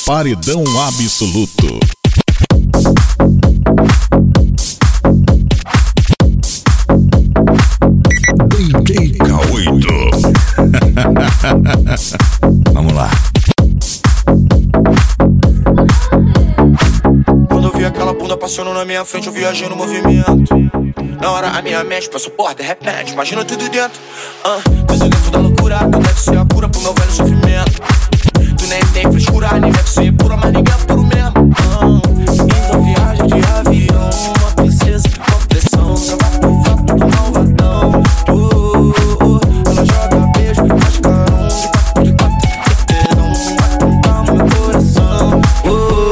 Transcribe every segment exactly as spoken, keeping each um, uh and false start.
Paredão absoluto. D J K oito. Vamos lá. Quando eu vi aquela bunda passando na minha frente, eu viajei no movimento. Na hora a minha mente passou por de repente, imagina tudo dentro. uh, Tudo dentro da loucura, tu deve ser a cura pro meu velho sofrimento. Tu nem tem frescura, nem deve ser pura, mas ninguém é puro mesmo. uh, Então viagem de avião, uma princesa, uma pressão, cavalo pro vento do malvadão. uh, uh, Ela joga beijo, faz carão, de quatro, de quatro, certezão, vai contar no meu coração. uh,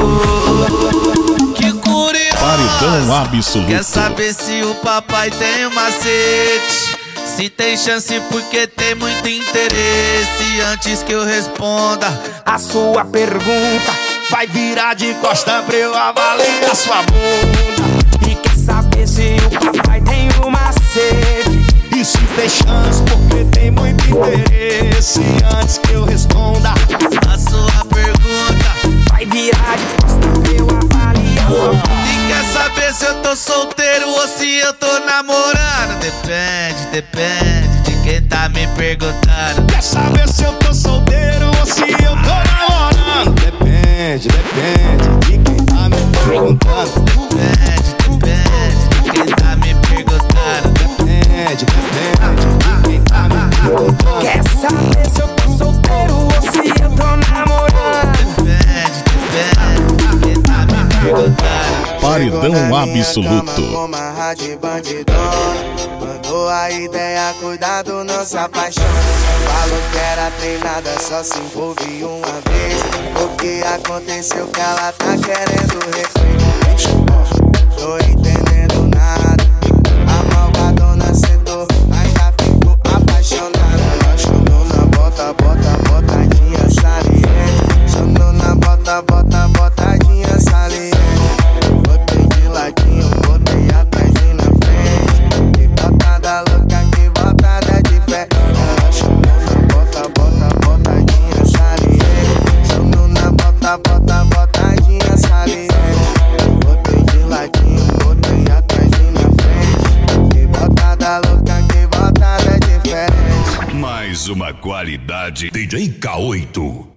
Que curioso. Paredão absoluto. Quer saber se o papai tem um macete? Se tem chance porque tem muito interesse. Antes que eu responda a sua pergunta, vai virar de costa pra eu avaliar sua bunda. E quer saber se o papai tem um macete? E se tem chance porque tem muito interesse. Antes que eu responda a sua pergunta, vai virar de costa pra eu avaliar sua bunda. e quer saber se eu tô solteiro ou se eu tô namorando? Depende, depende de quem tá me perguntando. Quer saber se eu tô solteiro ou se eu tô namorando? Depende, depende de quem tá me perguntando. Depende, depende de quem tá me perguntando. Depende, depende de quem tá me perguntando. Quer saber se eu tô solteiro ou se eu tô namorando? Depende, depende de quem tá me perguntando. Paredão absoluto. Mandou a ideia, cuidado, não se apaixona. Falou que era treinada, só se envolve uma vez. O que aconteceu que ela tá querendo refém? Tô entendendo nada. A malvadona sentou, mas já ficou apaixonada. Ela chamou na bota, bota, botadinha saliente. Chamou na bota, bota, botadinha saliente. Botei de ladinho, botei atrás e na frente. Que botada louca, que botada de fé. Ela chamou na bota, bota, botadinha saliente. Chamou na bota, bota, botadinha saliente. Botei de ladinho, botei atrás e na frente. Que botada louca, que botada de fé. Mais uma qualidade D J K oito.